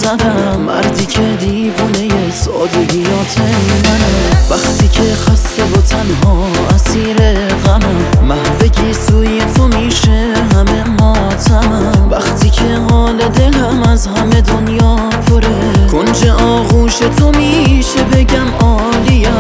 منم، مردی که دیوونه سادگیات منم. وقتی که خسته و تنها اسیر غمم، محو سوی تو میشه همه ماتمم. وقتی که حال دلم از همه دنیا پره، کنج آغوش تو میشه بگم عالیم.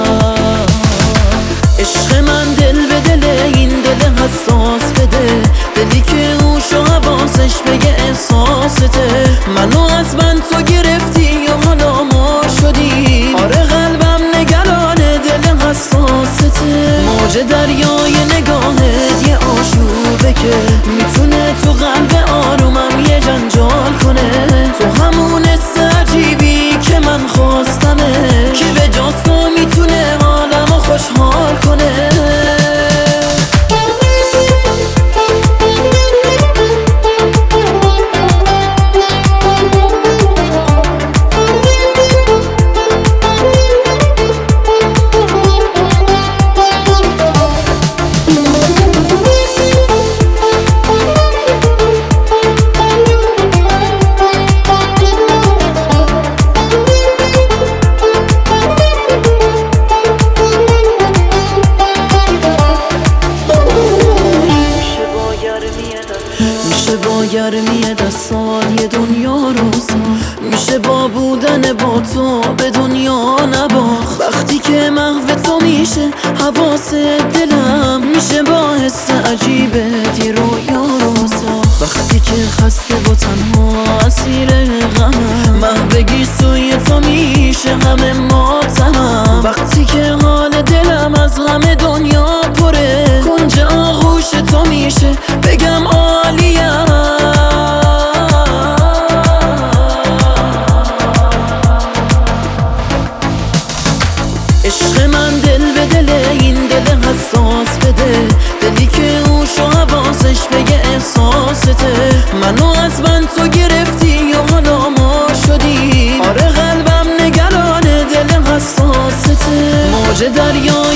عشق من دل به دل این دل حساس بده، دلی که اوش و حواسش بگه احساسته. منو از من تو گرفتی یا حالا ما شدی، آره قلبم نگرانه دل حساسته. موج دریای نگاهت یه آشوبه که میتونه تو قلب آرومم یه جنجال کنه. تو همون حس عجیبی که من خواستمه، که به جاز تو میتونه حالمو خوشحال کنه. میشه با گرمی دستان یه دنیا روزا، میشه با بودن با تو به دنیا نباخت. وقتی که محو تو میشه حواس دلم، میشه با حس عجیبت یه رویا روزا. وقتی که خسته و تنها اسیر غمم، محو سوی تو میشه همه ماتمم. وقتی که حال دلم از غم دنیا پره، کنج آغوش تو میشه بگم عالیم. عشق من دل به دل این دل حساس بده، دلی که اوش و حواسش بگه احساسته. منو از من تو گرفتی یا حالا ما شدی، آره قلبم نگرانه دل حساسته. موج دریا